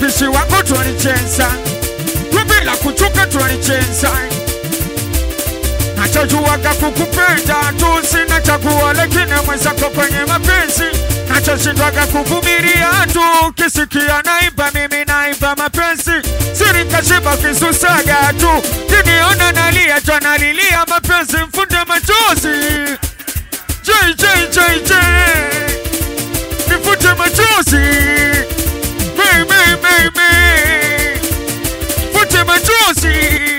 upishi wako tulicheza, bila kuchoka tulicheza. Nachojuaga kukupenda tu, sina chaguo lakini mwenzako kwenye mapenzi. Nachoshindwaga kuvumilia tu, kisikia naimba mimi naimba mapenzi. Siri kashiba kisusaga tu, kiniona nalia jana lilia mapenzi mfunde machozi. JJJJ nifute machozi. Fute machozi.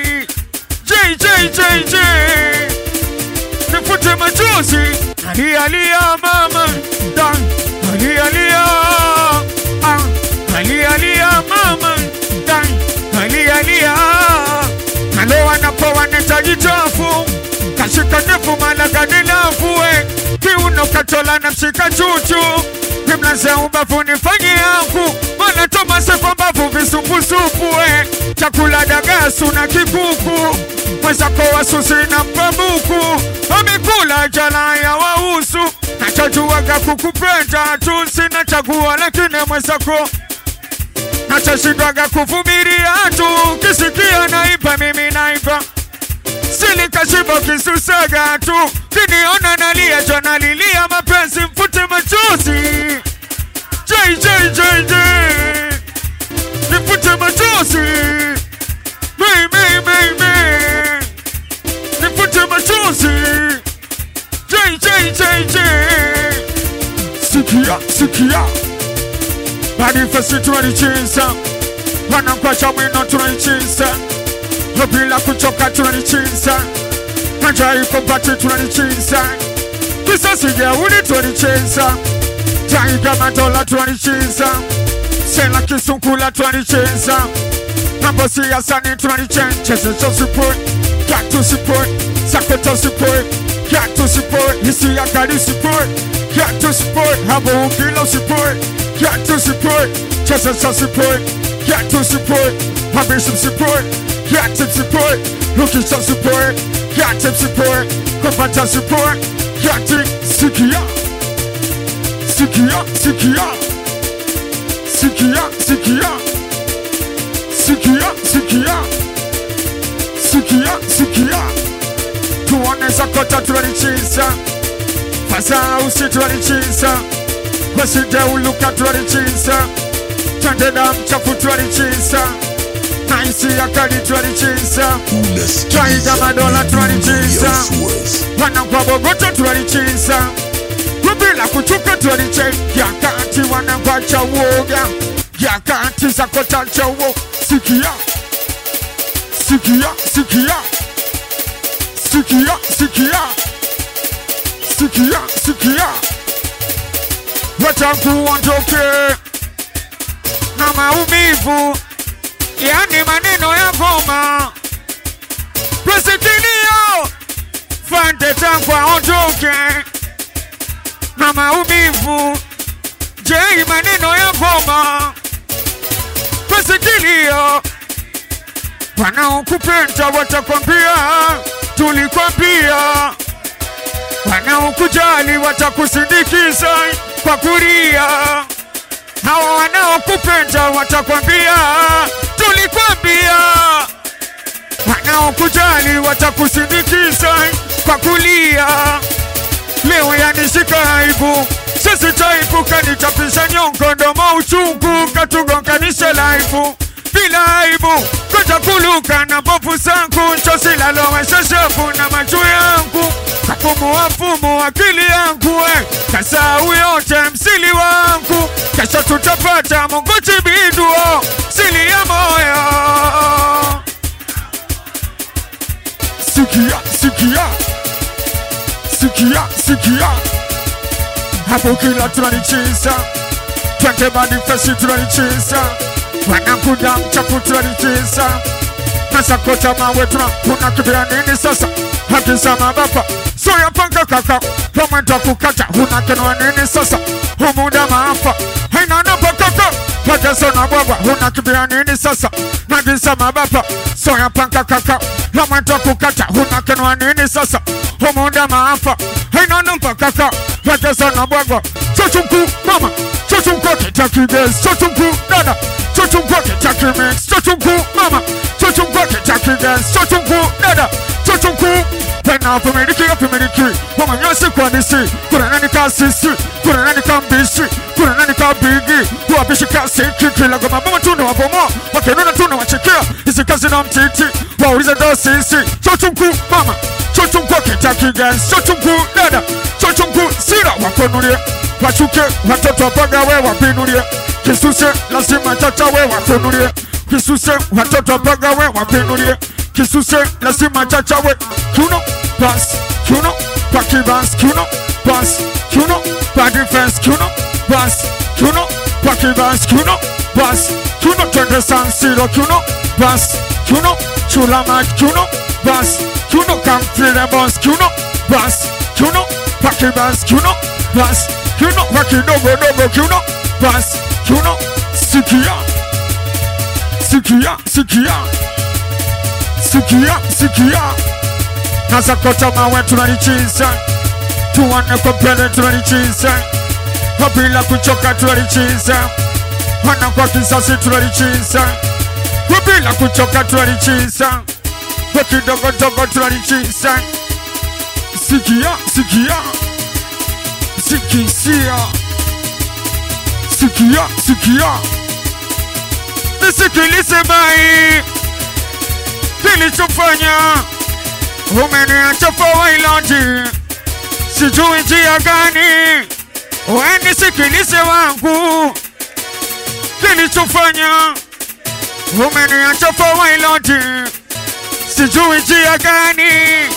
JJJJ nifute machozi. Alia mama dan, alia mama dan, alia naloa napoa netaji chafu, kashika nefu malaga nilafue, kiuno katola na mshika chuchu, kimlaze ubavu nifanye yangu, mana tomase kwa mbavu visumbusupu. Chakula dagasu na kikuku, mwezako wasusi na mbabuku, amekula jala ya wausu. Nachojuaga kukupenda tu, sina chaguo lakini mwezako. Nachoshindwaga kuvumilia tu, kisikia naimba mimi naimba. Sili kashiba kisusaga tu, kiniona nalia jana lilia mapenzi mfute machozi. JJJJ nifute machozi. Nifute machozi. JJJJ sikia manifesti tunalicheza, wanakwacha mwino tunalicheza, bila kuchoka tunalicheza, majai kompati tunalicheza, kisasi jeuli tunalicheza, jaiga madola tunalicheza, sela kisunkula tunalicheza, mambosi ya sani tunalicheza. Cheze support, got to support, sakota support, got to support, hisi ya kali support, got to support, habo ukilo support, got to support, cheze support, got to support, habishim support, got to support, looking some support, got to support, kompata support, got to sikia tuone sakota tunalicheza, fasa usi tunalicheza, waside uluka tunalicheza, tandeda mchafu tunalicheza, naisi ya kali tunalicheza, jaiga madola tunalicheza, wanakwa Bogota tunalicheza, bila kuchuka tunalicheza. Yakati wanakwacha uoga, yakati sakota chawo. Sikia watangu wantoke na maumivu, yani maneno ya goma. Presidenio fante tangu wantoke na maumivu, jei maneno ya goma. Presidenio wanaokupenda watakwambia tulikwambia, wanaokujali watakusindikiza kwa kulia. Hawa wanaokupenda watakwambia tulikwambia, wanaokujali watakusindikiza kwa kulia. Leo yanishika aibu, sisi taipuka nitapisha nyongo, ndomo uchungu katugonganisha laifu. Bila aibu koja kuluka na bofu zangu, chosi lalowesha shafu na macho yangu, kafumu akili yangu, kasau yote msili wangu. Kesho tutapata Mungu chibiduo, sili ya moyo. Sikia hapo kila tunalicheza, twende manifesti tunalicheza, wanakuda mchafu tunalicheza, nasakota mawe tunakibia nini sasa. Hakisa mabapa soya panga kaka, pamwenda kukata unakenwa nini sasa. Humuda maafa haina napa kaka, Pagasa na baba unakibia nini sasa. Nagisa mabapa soya panga kaka, pamwenda kukata unakenwa nini sasa. Humuda maafa haina napa kaka, Pagasa na baba. Chochunku mama, chochunku kitakigezi, chochunku dada, chochunku Kentucky mix, Chochunku, mama, Chochunku, Kentucky dance, Chochunku, dada, Chochunku. Pena pumiliki ya pumiliki, wama nyasi kwa nisi, kuna nani ka sisi, kuna nani ka mbishi, kuna nani ka bigi, huwabishi ka siki, kila goma mama tuna wabomo, wakenuna tuna wachikia, isi kazi na mtiti, waulize do sisi, Chochunku, mama, Chochunku, Kentucky dance, Chochunku, dada, Chochunku, sira wakonulie, wachuke, watoto wapagawe wapinulie, kisuse, lazima chachawe wakonulie, kisuse, watoto wapagawe wapinulie, kisuse, lazima chachawe, kuno, pass, kuno, paki bass, kuno, pass, kuno, bad defense, kuno, pass, kuno, paki bass, kuno, pass, kuno, twende San Siro, kuno, pass, kuno, chula mat, kuno, pass, kuno, come feel the boss, kuno, pass, kuno, paki bass, kuno, pass, kuno, paki dogo, kuno, pass, kuno, sikia, sikia, sikia, sikia, sikia. Nasa kota mawe tunalichiza, tuwane kwa pele tunalichiza, wabila kuchoka tunalichiza, wana kwa kisasi tunalichiza, wabila kuchoka tunalichiza, wakidogo dogo tunalichiza. Sikia, sikia, sikisia, sikia, sikia. Nisikilize mai, kilichofanya umeniacha fawailati, sijui njia gani, wewe sikilize wangu, kilichofanya umeniacha fawailati, sijui njia gani,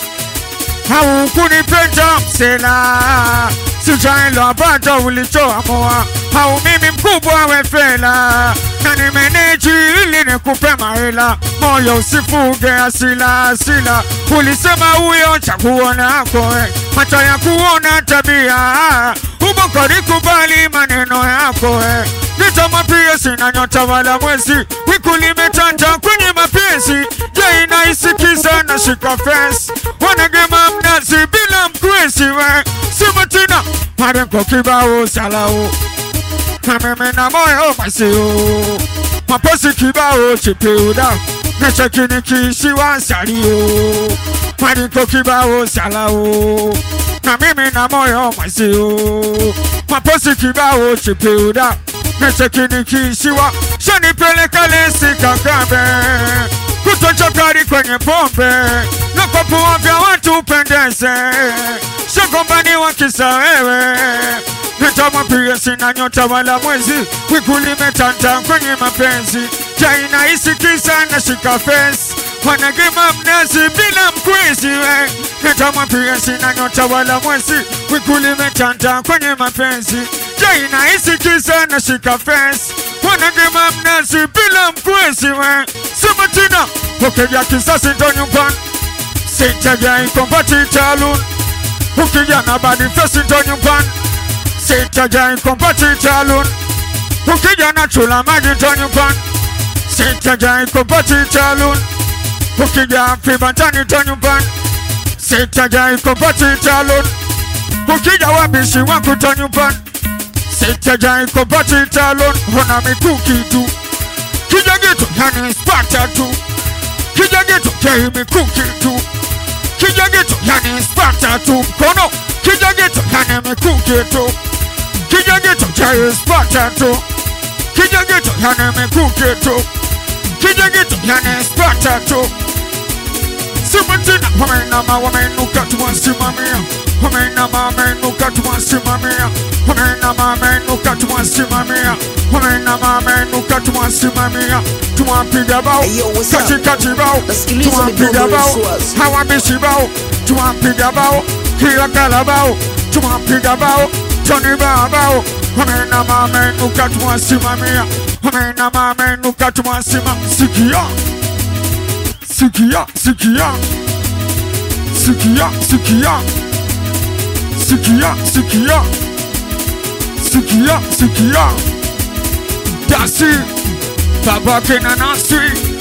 haukunipenda msela, sijaelewa bado ulichoamua, au mimi mkubwa wefela, na nimeneji ili nikupe mahela, moyo usifuge asila, ulisema huyo chaguo lako, macho ya kuona tabia, ubokori kubali maneno yako, nitamwambia sina nyota wala mwezi, wiku limetanda kwenye mapenzi, je inaisikiza na shika face, wanagema mnazi bila mkwezi, sema tena, marengo kibao salao, na mimi na moyo masio, maposi kibao chipiuda, na chakini kishiwa salio, marengo kibao salao, na mimi na moyo masio, maposi kibao chipiuda, na chakini kishiwa, shanipeleka lesi kakambe, kutochakari kwenye pombe, na kwa pua vya watu pendeze, shagombani wakisa wewe, nitamwambia sina nyota wala mwezi, wiku limetanda kwenye mapenzi, jaina isikisa na shika face, wanagema mnazi bila mkwezi, nitamwambia sina nyota wala mwezi, wiku limetanda kwenye mapenzi, jaina isikisa na shika face, wanagema mnazi bila mkwezi, sema tena, ukija kisasi ndo nyumbani, sitaja ikombati talun, ukija na badi fesi ndo nyumbani, sitaja ikombati talun, ukija na chula maji ndo nyumbani, sitaja ikombati talun, ukija fibantani ndo nyumbani, sitaja ikombati talun, ukija wabishi wangu ndo nyumbani, sitaja ikombati talun, hona mikuki tu, kija gitu yani spata tu, kija gitu kei mikuki tu, kija gitu yani spata tu, mkono kija gitu yani mikuki tu, kija gitu kei spata tu, kija gitu yani mikuki tu, kija gitu yani spata tu. Simatina wamenama wamenuka tuwasimamia, wamenama wamenuka tuwasimamia, wamenama wamenuka tuwasimamia, wamenama wamenuka tuwasimamia, tuwapiga bao katikati bao, tuwapiga bao hawabishi bao, tuwapiga bao kila kala bao, tuwapiga bao Johnny bao, wamenama wamenuka tuwasimamia, wamenama wamenuka tuwasimamia. Sikia, sikia, sikia, sikia, sikia, sikia, sikia, sikia, sikia, dasi baba kena nasi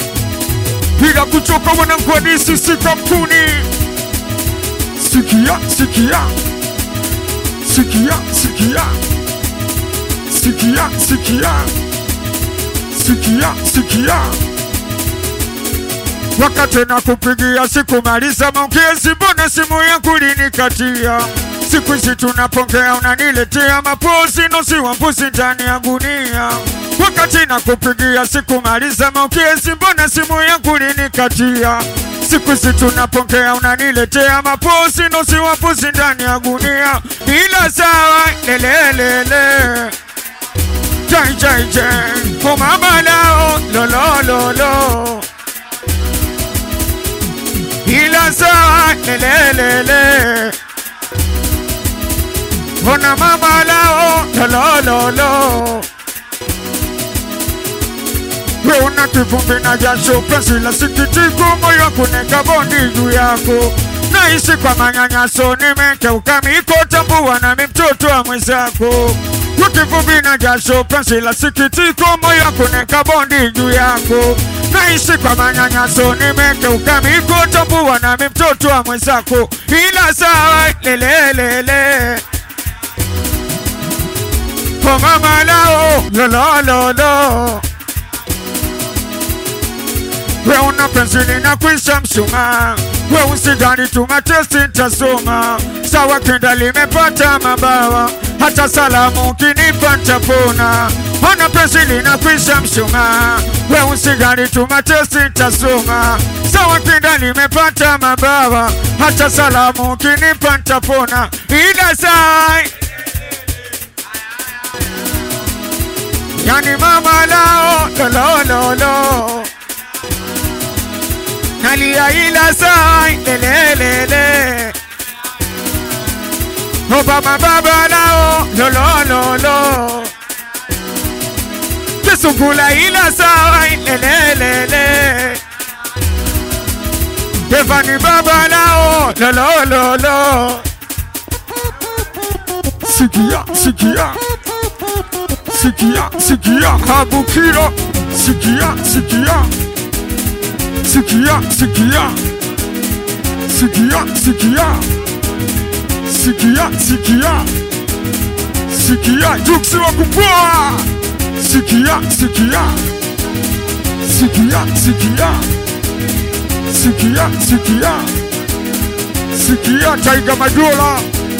bila kuchoka wanangwadisi sikapuni. Sikia, sikia, sikia, sikia, sikia, sikia, sikia. Wakati na kupigia sikumaliza maongezi, mbona simu yangu linikatia? Siku hizi tunapongea unaniletea mapozi, nosi wambuzi ndani ya gunia. Wakati na kupigia sikumaliza maongezi, mbona simu yangu linikatia? Siku hizi tunapongea unaniletea mapozi, nosi wambuzi ndani ya gunia. Ila sawa lelelele jai kwa mama lao lo. Ila sawa lelelele ona mama lao lo. We una kivumbi na jasho, penzi la sikitiko, moyo kuneka bondi juu yako. Naishi kwa manyanyaso, nimekeuka miko, tambua na mtoto wa mwenzako. Kivumbi na jasho, penzi la sikitiko, moyo kuneka bondi juu yako. Naishi kwa manyanyaso, nimekeuka miko, tambua na mtoto wa mwenzako. Ila sawa lelelele kwa mama lao lo. We una penzi linakwisha mshumaa, we usidhani tumatesti nitasoma. Sawa kinda limepata mabawa, hata salamu ukinipa nitapona. Ona penzi linakwisha mshumaa, we usidhani tumatesti nitasoma. Sawa kinda limepata mabawa, hata salamu ukinipa nitapona. Ila sai yani mama lao lo. Nalia ila sai lelelele Obama baba lao lo. Kisungula ila sai lelelele Devani baba lao lo. Sikia Habukiro sikia Juksi wa kupoa sikia Taiga Madola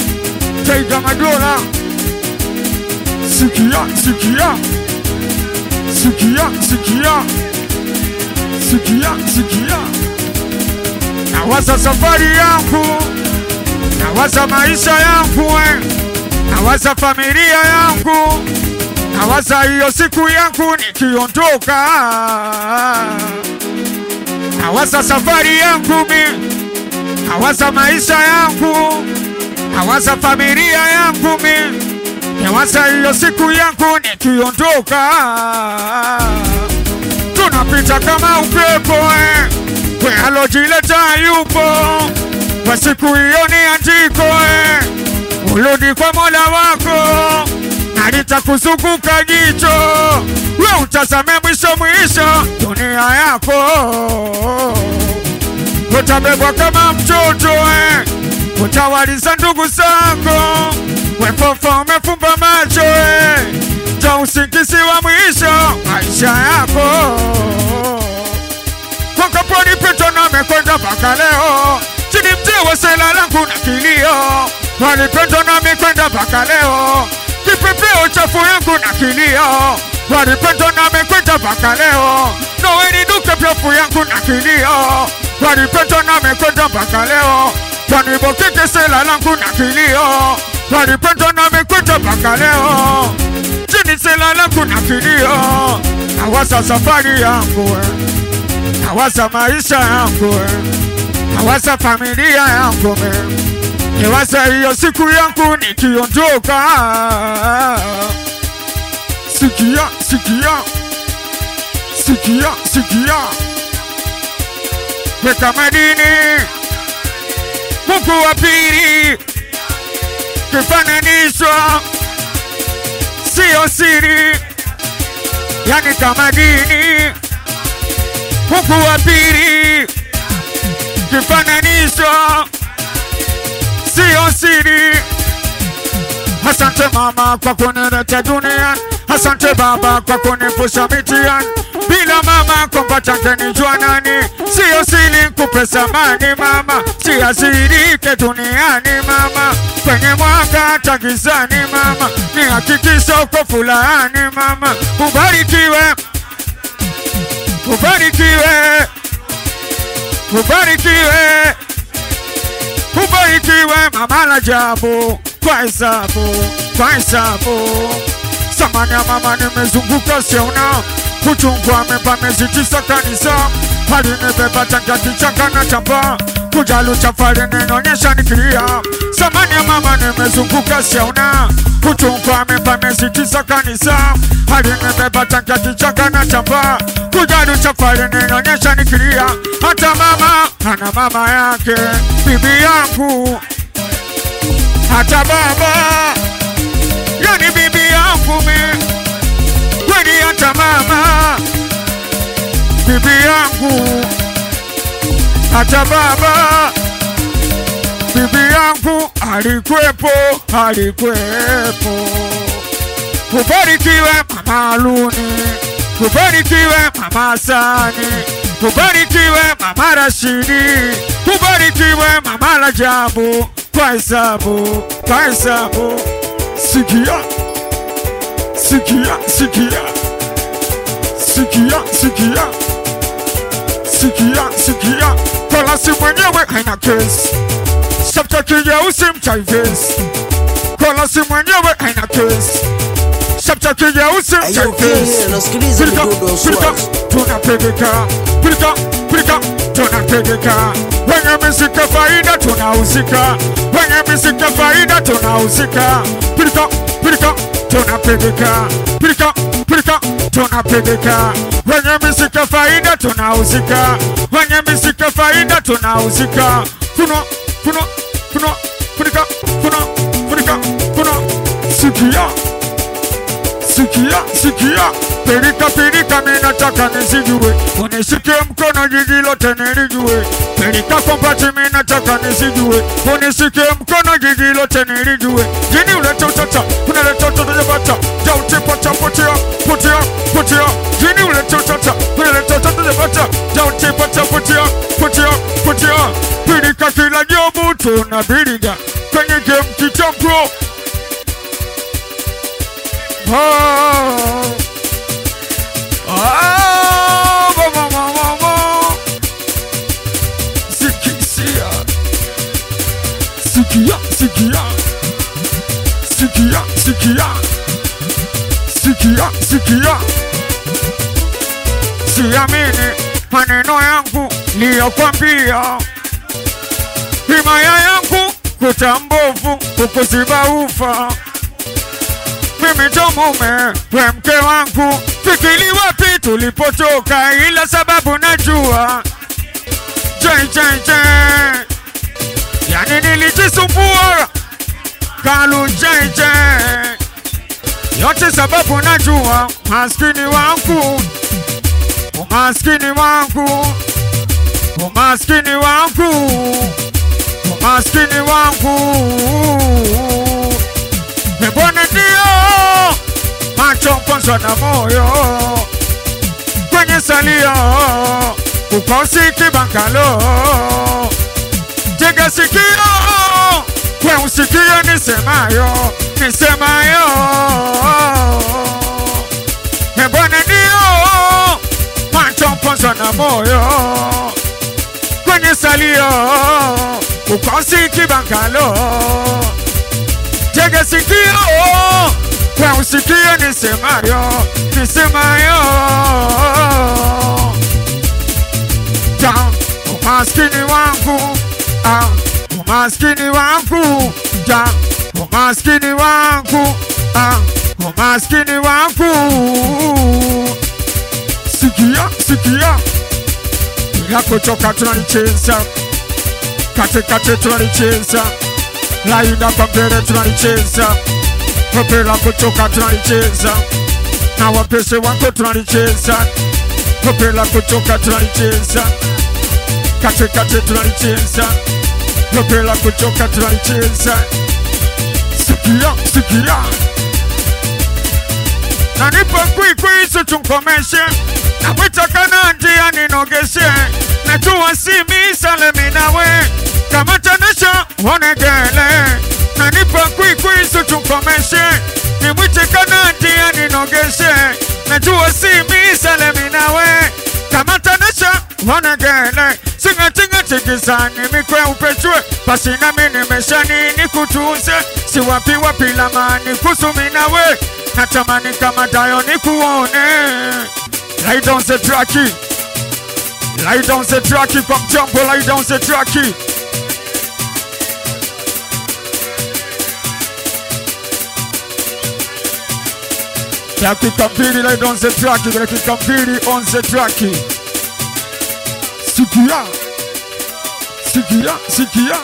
sikia nawaza safari yangu, nawaza maisha yangu, nawaza familia yangu, nawaza hiyo siku yangu nikiondoka. Nawaza safari yangu mimi, nawaza maisha yangu, nawaza familia yangu mimi, nawaza hiyo siku yangu nikiondoka. Tunapita kama upepo we alojileta yupo, kwa siku hiyo ni andiko urudi kwa Mola wako, na litakuzunguka jicho, we utazame mwisho dunia yako. Utabebwa kama mtoto utawaliza ndugu zako, we pofa umefumba macho ja usingizi wa mwisho maisha yako. Kwa kaponi pito na mekwenda mpaka leo, chini mtewa sela langu na kilio. Walipendo na mekwenda mpaka leo, kipepeo chafu yangu na kilio. Walipendo na mekwenda mpaka leo, noweni duke pyafu yangu na kilio. Walipendo na mekwenda mpaka leo, wanibokike sela langu na kilio. Walipendo na mekwenda mpaka leo, chini sela langu na kilio. Nawaza safari yangu nawaza maisha yangu nawaza familia yangu nawaza hiyo siku yangu nikiondoka. Sikia weka madini Mungu wa pili kifananishwa sio siri, yani kama dini Mungu wa pili kifananishwa sio siri. Asante mama kwa kunileta duniani, Asante Baba kwa kunipusha mitihani. Bila mama kompata kenijua nani. Sio siri kupe samani mama. Si asirike duniani mama. Kwenye mwanga tagizani mama. Ni hakikisha uko fulani mama. Ubarikiwe, ubarikiwe, ubarikiwe, ubarikiwe mama la jabu. Kwa hesabu, kwa hesabu. Samani ya mama nimezunguka siona. Kuchungwa mepamezi tisa kanisa. Hali nibeba tangia kichaka na chamba. Kujalu chafari ninonyesha nikilia. Samani ya mama nimezunguka siona. Kuchungwa mepamezi tisa kanisa. Hali nibeba tangia kichaka na chamba. Kujalu chafari ninonyesha nikilia. Hata mama ana mama yake, bibi yangu. Hata baba yani bibi yangu mi. Kweli hata mama bibi yangu. Hata baba bibi yangu alikuwepo, alikuwepo. Kubarikiwe mama Aluni, kubarikiwe mama Sani, kubarikiwe mama Rashidi, kubarikiwe mama Rajabu. Kwa hesabu, kwa hesabu. Sikia, sikia, sikia, sikia, sikia, sikia, sikia. Kolasi mwenyewe haina kesi. Shafta kijeusi mchaivesi. Kolasi mwenyewe haina kesi. Shafta kijeusi mchaivesi. Pilika, pilika, tunapeleka. Pilika, pilika, tunapeleka. Wenye misika faida tunauzika. Wenye misika faida tunauzika. Pilika, pilika, tunapeleka. Pilika, pilika, tunapeleka. Wenye misika faida tunauzika. Wenye misika faida tunauzika. Funo, funo, funo, pilika, funo, pilika, funo. Sikia, sikia, sikia. Pilika, pilika, minataka nisijue. Unishike mkono jiji lote nilijue. Pilika kompati minataka nisijue. Unishike mkono jiji lote nilijue. Jini ulete utata, unalete utata jabata. Jauti pata potia, potia, potia. Jini ulete utata, unalete utata jabata. Jauti pata potia, potia, potia. Pilika kila jobu tunabiriga. Kwenye game kichampro. Sikia, sikia, sikia, sikia, sikia, sikia, sikia. Siamini maneno yangu liyokwambia. Himaya yangu kutambovu kukuziba ufa. Mimi ndo mume we mke wangu. Fikiri wapi tulipotoka, ila sababu najua. JJJ yani nilijisumbua kalu JJ. Yote sababu najua. Maskini wangu, umaskini wangu, umaskini wangu, umaskini wangu. Mbona ndio macho mponzo na moyo. Kwenye salio ukosi kibankalo. Tega sikio kwe usikio nisemayo, nisemayo. Mbona ndio macho mponzo na moyo. Kwenye salio ukosi kibankalo. Tega sikio kwa usikio nisemayo, nisemayo. Down, umaskini wangu. Umaskini wangu. Down, umaskini wangu. Umaskini wangu. Sikia, sikia. Bila kuchoka tunalicheza. Kate kate tunalicheza. Laida kwa mbele tunalicheza. Bila kuchoka tunalicheza. Na wapese wangu tunalicheza. Bila kuchoka tunalicheza. Kate kate tunalicheza. Bila kuchoka tunalicheza. Sikia, sikia. na nipo kwikwisu tunkomeshe, na mwita kanandi aninogeshe, na tuwa simi salemi nawe, kama tanesha honegele, na nipo kwikwisu tunkomeshe, ni mwita kanandi aninogeshe, na tuwa simi salemi nawe, kama tanesha honegele, singa tinga tikisani mikwe upechwe, pasi na mini meshani nikutunze, si wapi wapi lamani kusumi nawe, natamani kama dayo nikuone. Lay down the tracky, lay down the tracky, kwa mjambo lay down the tracky. Dakika mbili lay down the tracky, dakika mbili on the tracky. Sikia, sikia, sikia.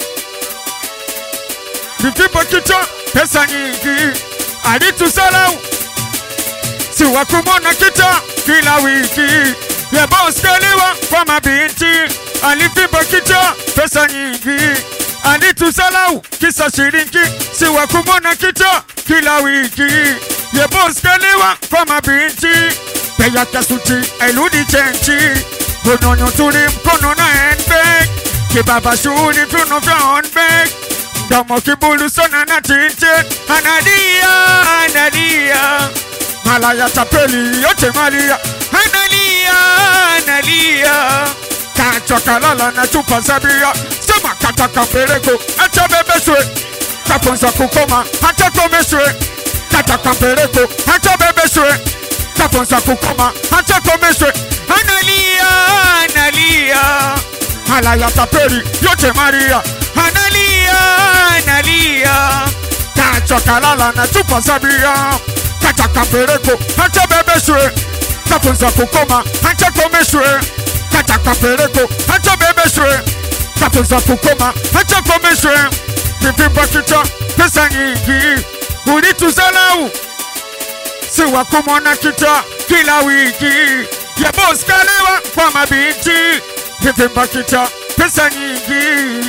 Vipipa kita, pesa nyingi, alitusalau. Si wakumona kita, kila wiki. Ya boss kaliwa kwa mabinti, alivipa kita, pesa nyingi, alitusalau, kisa shiringi. Si wakumona kita, kila wiki. Ya boss kaliwa kwa mabinti, peya kasuti, eludi chenchi. Unonyo tuli mkono na handbag, kibaba shuli tunofya handbag, mdomo kibulu sana na tinted, analia, analia, malaya tapeli yote malia, analia, analia, kachwa kalala na chupa sabia, sema kataka mpeleko, acha bebeshwe, kaponza kukoma, hata komeshwe, kataka mpeleko, hata bebeshwe, kaponza kukoma, hata komeshwe, analia, analia, malaya tapeli yote maria, analia, analia, kachwa kalala na chupa sabia, kataka mpeleko, hata bebeshwe, kaponza kukoma, hata komeshwe, kataka mpeleko, hata bebeshwe, kaponza kukoma, hata komeshwe, vivimba kita, pesa nyingi, ulituzalau, si wakumona kita, kila wiki. Ya boss kalewa kwa mabinti, vivimba kita, pesa nyingi.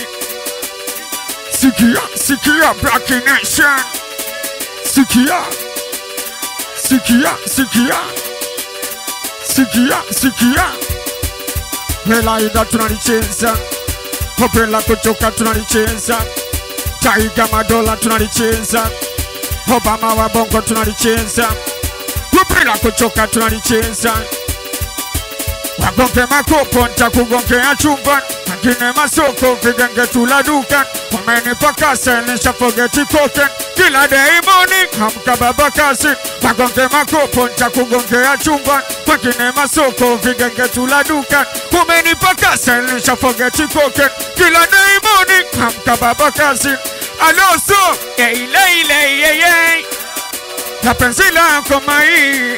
Sikia, sikia, Black Nation. Sikia, sikia, sikia, sikia, sikia. Hela ida tunalicheza, hopela kutoka tunalicheza, Taiga madola tunalicheza, Obama wa bongo tunalicheza, hopela kutoka tunalicheza. Wagonge makopo ntakugongea chumba, mangine masoko vigenge tula dukan, umenipa kase nisha fogeti koken, kila day morning hamka baba kasi. Wagonge makopo ntakugongea chumba, mangine masoko vigenge tula dukan, umenipa kase nisha fogeti koken, kila day morning hamka baba kasi. Aloso, yey, na penzi lako mai,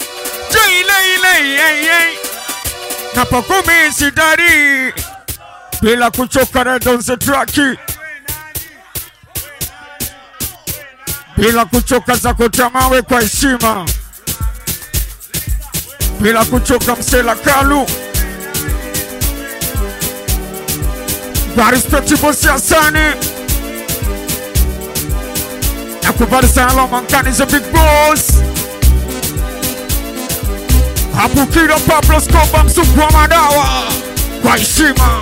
yey, napokumi sidari, bila kuchoka red on the tracky, bila kuchoka za kutamawe kwa heshima, bila kuchoka msela kalu, kwa respecti bosi asani, nakubali sana mankani za big boss. Hapo kila Pablo Scoba msuku wa madawa kwa heshima.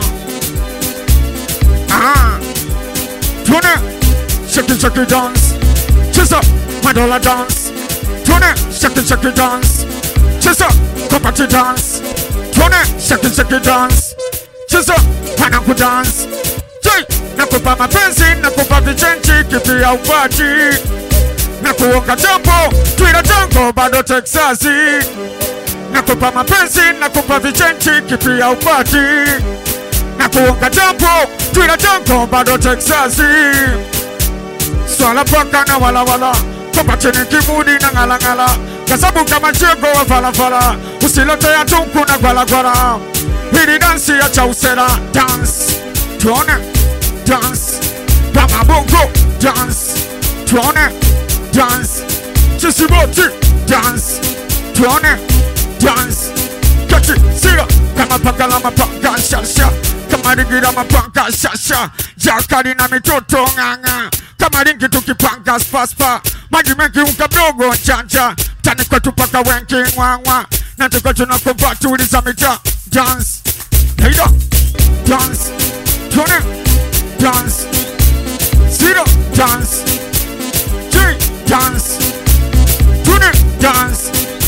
Tune shake shake dance, cheza madola dance. Tune shake dance, cheza kopati dance. Tune shake dance, cheza panaku dance. Jay, nakupa mapenzi, nakupa vichenchi, kipi ya upati, nakuonga jambo, tuila tango bado Texasi. Nakupa mapenzi, nakupa vichenchi, kipi ya upati, nakuonga jambo, tuila tango bado Texasi. Swala paka na wala wala, kopati ni kimudi na ngala ngala, kasabu kama chego wa fala fala, usilote ya tunku na gwala gwala. Hili dansi ya chausera, dance, tuone, dance, kama bongo, dance, tuone, dance, chisiboti, dance, tuone, dance, kati, sira, kama pangala mapanga shasha, kama rigira mapanga shasha, jakari na mitoto nganga, kama ringi tukipanga spaspa, maji mengi unga mdogo chanja, tani kwetu paka wengi ngwangwa, na tuko tunakuva tuliza mita. Dance, leader, dance, tune, dance, zero, dance, G, dance, tune, dance,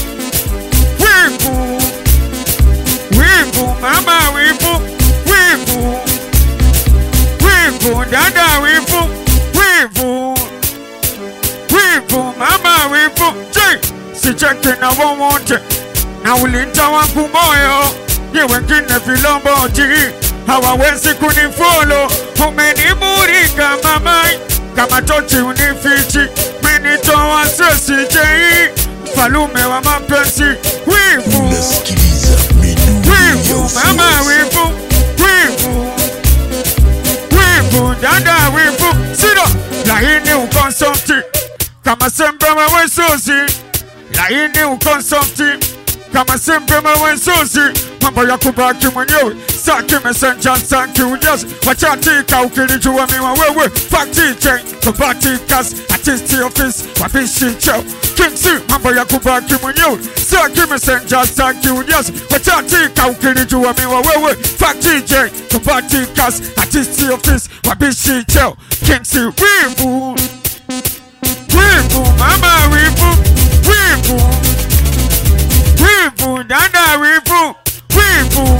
wivu, wivu, mama wivu, wivu, wivu, dada wivu, wivu, wivu, mama wivu, G, si cheki na wowote, na ulinta wangu moyo, ni wengine vilomboji, hawawezi kunifollow, umenimurika mamai, kama tochi unifichi, menitoa sesi mfalume wa mapenzi, wivu, wivu, mama wivu, wivu, wivu, dada wivu, siro, laini ukonsofti, kama sembe wewe susi, laini ukonsofti, kama sembe wewe susi, mambo ya kubaki mwenyewe, saki messenger, saki ujazi, wachatika ukilijua miwa wewe, fakti chain, kubati kasi, artisti office, wabishi cheo, kingsi, mambo ya kubaki mwenyewe, saki messenger, saki ujazi, wachatika ukilijua miwa wewe, fakti chain, kubati kasi, artisti office, wabishi cheo, kingsi, wivu, wivu, mama wivu, wivu, wivu, dada wivu, wivu,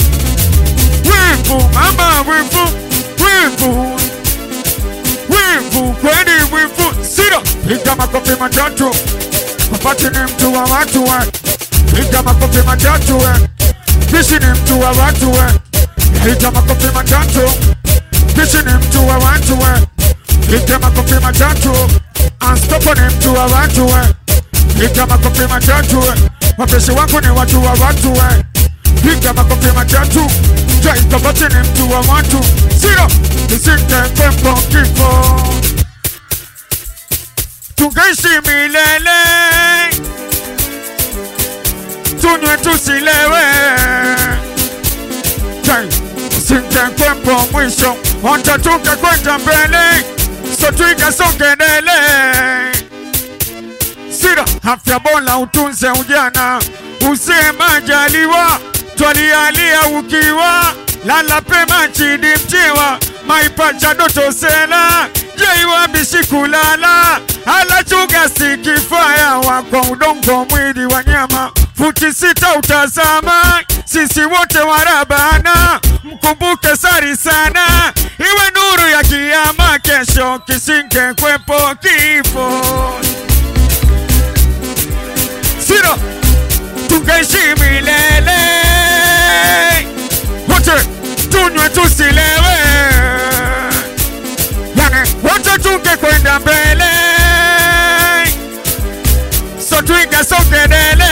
wivu, mama wivu, wivu, wivu, kweli wivu, siro, piga makofi matatu, kupati ni mtu wa watu we, piga makofi matatu we, bishi ni mtu wa watu we, piga makofi matatu, bishi ni mtu wa watu we, piga makofi matatu, Unstopo ni mtu wa watu we, piga makofi matatu we, wapeshi wangu ni watu wa watu we, piga makofi matatu, Jai Kabati ni mtu wa watu, siro, nisinde kwembo kifo, tungeishi milele, tunywe tusilewe, Jai, nisinde kwembo mwisho, watatuke kwenda mbele, so tuiga songedele, sira, afya bora utunze ujana, usema jaliwa, twalialia ukiwa, lala pema chini mtiwa, maipacha doto sela, jaiwa bishikulala, ala chuga sikifaya, wako udongo mwili wa nyama, futi 6 utazama, sisi wote warabana, mkumbuke sari sana, iwe nuru ya kiyama kesho, kisinge kwepo kifo, siro, tungeishi milele, wote tunywe tusilewe, yani wote tunge kwenda mbele, so tuiga songedele,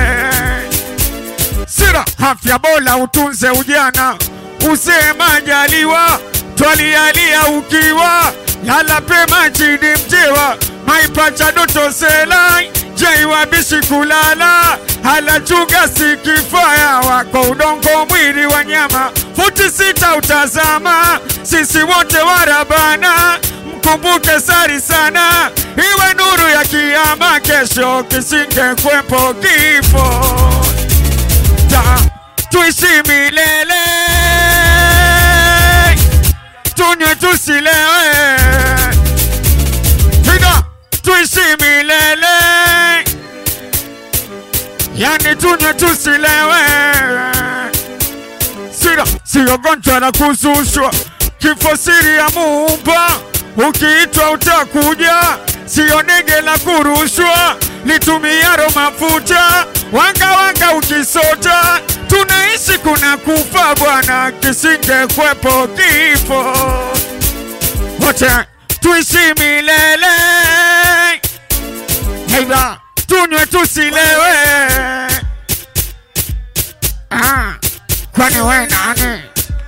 sira, afya bora utunze ujana, usema jaliwa, twalialia ukiwa, lala pema chini mtiwa, maipacha doto selai, jaiwa bishikulala, hala chuga sikifaya, wako udongo mwili wa nyama, futi 6 utazama, sisi wote warabana, mkumbuke sari sana, iwe nuru ya kiyama kesho, kisinge kwepo kifo, tuishi milele, tunywe tusilewe, higa, tuishi milele, yani tunywe tusilewe, sira, siyo gonjwa la kuzushwa, kifo siri ya Muumba, ukiitwa utakuja, siyo ndege la kurushwa, litumiaro mafuta, wanga ukisota, tunaishi kuna kufa bwana, kisinge kwepo kifo, wote tuishi milele, heiba, tunywe tusilewe, kwani we nani?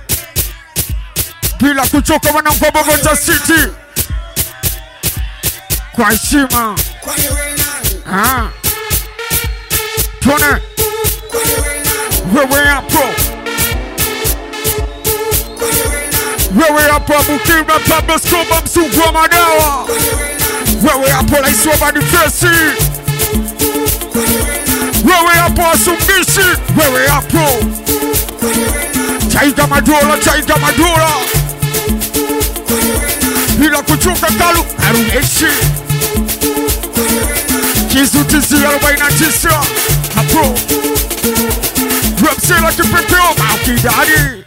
Bila kuchoka wanangu Bogota City, kwa heshima, kwani we nani? Tuone wewe hapo, wewe hapo Bukira Pablo Scoba msungu wa mada, dawa. Wewe hapo rais wa Manifesti, wewe hapo Asumbishi, wewe hapo Chaiga Madura bila kuchuka kalu Arumeshi Kizutizi 49 hapo Websela kipepeo Maukidari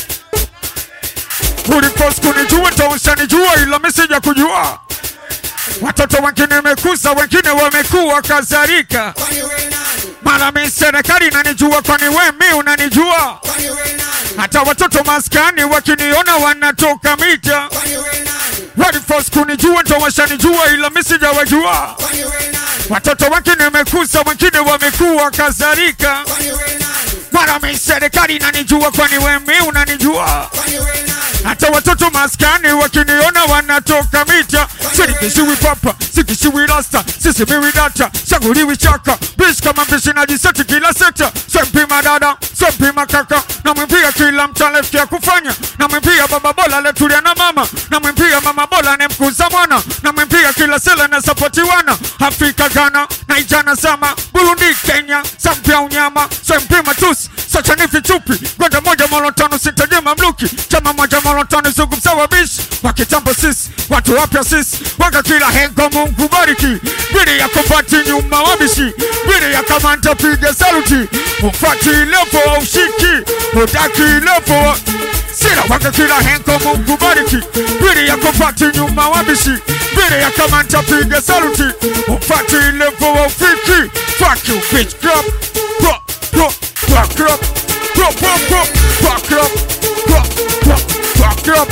Ulikosi kunijua Taushanijua ila mesija kujua. Watoto wengine mekusa, wengine wamekuwa kadhalika. Mara mimi serikali inanijua, kwani wewe unanijua? Hata watoto maskani wakiniona wanatoka mita. Walikosi kunijua Taushanijua ila mesija wajua. Watoto wengine mekusa, wengine wamekuwa kadhalika. Mara mimi serikali inanijua, kwani wewe unanijua? Hata watoto maskani wakiniona wanatoka mita. Sikishiwi papa, sikishiwi rasta, sisi miwi data, shanguliwi chaka. Bish kama mbishi na jiseti kila sekta. Sempima dada, sempima kaka. Na mwimpia kila mtalefkia kufanya. Na mwimpia baba bola letulia na mama. Na mwimpia mama bola ne mkuza mwana. Na mwimpia kila sela na sapoti wana. Afrika Ghana, Naijana Sama, Burundi Kenya, Sampia unyama. Sempima tusi, sacha nifi chupi. Gwenda moja molotano sintaje mamluki. Chama moja molotano sugu msawa bishi. Wakitambo sisi, watu wapya sisi. Waka kila hengo Mungu bariki. Bidi ya kumbati nyuma wabishi. Bidi ya kamanta piga saluti. Ufati lepo wa ushiki. Udaki lepo sira. Waka kila hengo Mungu bariki. Bidi ya kumbati nyuma wabishi. Bidi ya kamanta piga saluti. Ufati lepo wa ufiki. Fuck you bitch club. Fuck club. Fuck club. Fuck club. Fuck club.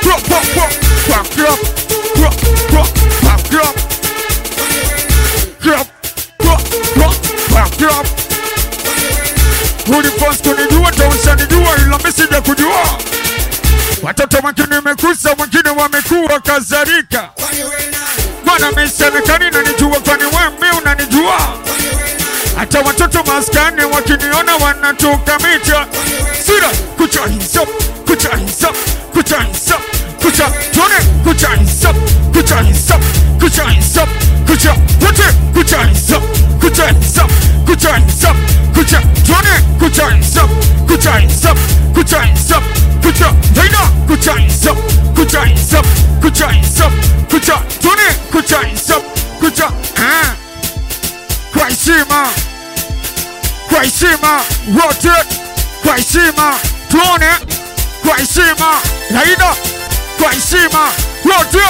Ulikosi kunijua Taushanijua ila mesija kujua. Watoto wengine mekusa, wengine wamekuwa kadhalika. Mana mimi serikali inanijua, kwani wewe unanijua? Hata watoto maskani wakiniona wanatoka mita. Sira kucha hisap, kucha hisap, kucha hisap, kucha tuone, kucha hisap, kucha hisap, kucha hisap, kucha wote, kucha hisap, kucha hisap, kucha hisap, kucha tuone, kucha hisap, kucha hisap, kucha hisap, kucha daina, kucha hisap, kucha hisap, kucha hisap, kucha tuone, kucha hisap, kucha kwa heshima. Kwa heshima wote, kwa heshima tuone, kwa heshima laida, kwa heshima wote,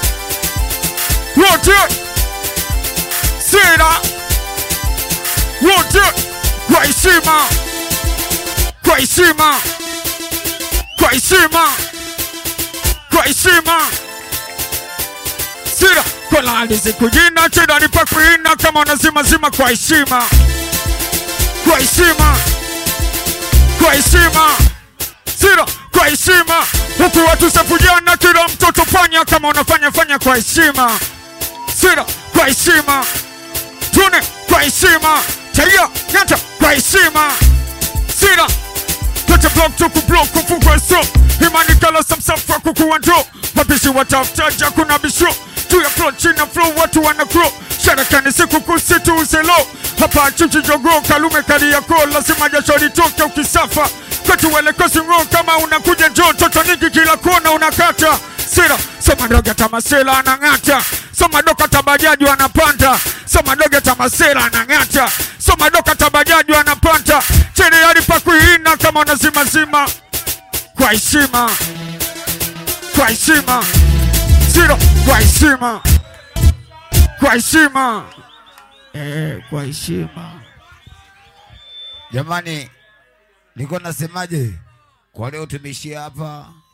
wote sira wote, kwa heshima, kwa heshima, kwa heshima, kwa heshima sira. Kwa lalizi kujina chida nipa kuina kama unazima zima. Kwa heshima, kwa heshima, kwa heshima sira, kwa heshima. Huku watu sefujana kila mtoto fanya kama unafanya fanya. Kwa heshima sira, kwa heshima tune, kwa heshima chaya nyata, kwa heshima sira. Pete block tuku block kufungwa so. Imani kala samsafa kukuwanto. Wabishi watafutaja kuna bisho. Tuya flow china flow watu wana grow. Sharakani siku kusitu uselo. Hapa chuchi jogo kalume kali yako. Lazima jasho litoke ukisafa. Kwetu wele kosi mro kama unakuja njoo. Toto nyingi kila kona unakata. Sira, soma doga tamasela anangata. Soma doka tabajaji wanapanda. Soma doga tamasela anangata. Soma doka tabajaji wanapanda. Chene yari pakuhina kama unazima zima. Kwa heshima, kwa heshima sira, kwa heshima, kwa heshima kwa heshima. Jamani, niko nasemaje? Kwa leo tumeshia hapa.